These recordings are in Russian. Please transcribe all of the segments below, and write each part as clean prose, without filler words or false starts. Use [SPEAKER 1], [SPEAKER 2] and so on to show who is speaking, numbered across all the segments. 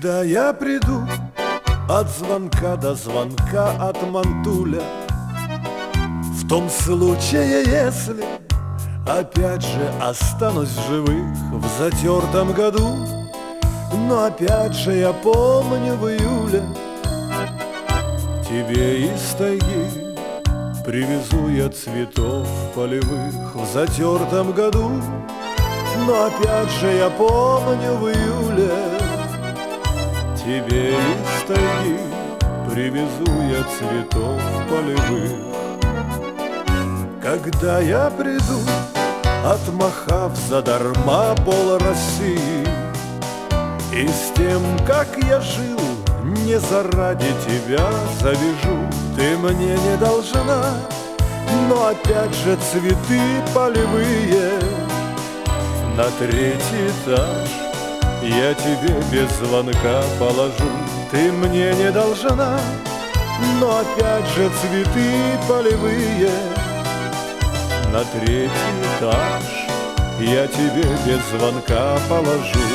[SPEAKER 1] Когда я приду от звонка до звонка от Мантуля, в том случае, если опять же останусь в живых в затертом году. Но опять же я помню в июле тебе из тайги привезу я цветов полевых в затертом году. Но опять же я помню в июле тебе из тайги привезу я цветов полевых. Когда я приду, отмахав задарма пол России, и с тем, как я жил, не заради тебя завяжу. Ты мне не должна, но опять же цветы полевые на третий этаж я тебе без звонка положу. Ты мне не должна, но опять же цветы полевые на третий этаж я тебе без звонка положу.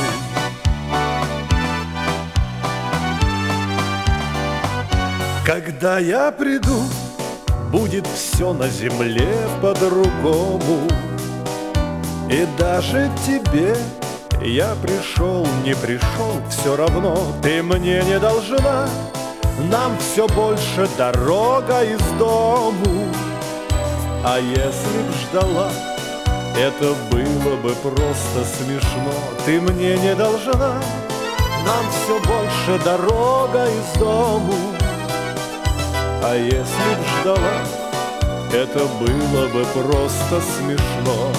[SPEAKER 1] Когда я приду, будет все на земле по-другому. И даже тебе я пришел, не пришел, все равно ты мне не должна. Нам все больше дорога из дому. А если б ждала, это было бы просто смешно. Ты мне не должна, нам все больше дорога из дому. А если б ждала, это было бы просто смешно.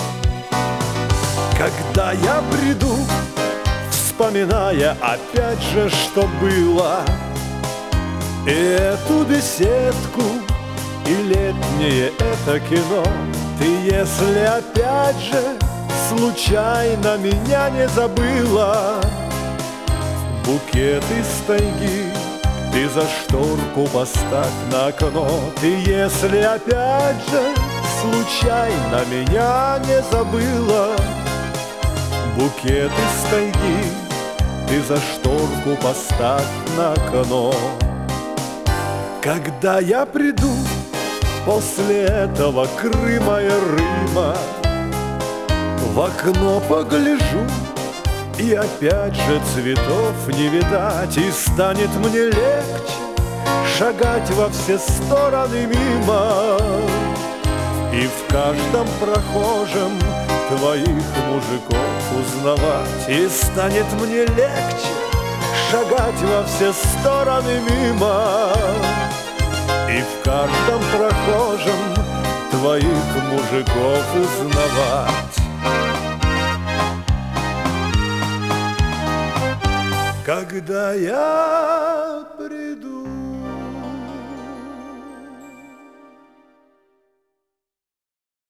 [SPEAKER 1] Когда я приду, вспоминая опять же, что было, и эту беседку, и летнее это кино, ты если опять же случайно меня не забыла, букет из тайги ты за шторку поставь на окно. Ты если опять же случайно меня не забыла, букет из тайги ты за шторку поставь на окно. Когда я приду после этого Крыма и Рыма, в окно погляжу, и опять же цветов не видать, и станет мне легче шагать во все стороны мимо, и в каждом прохожем твоих мужиков узнавать. И станет мне легче шагать во все стороны мимо, и в каждом прохожем твоих мужиков узнавать. Когда я приду.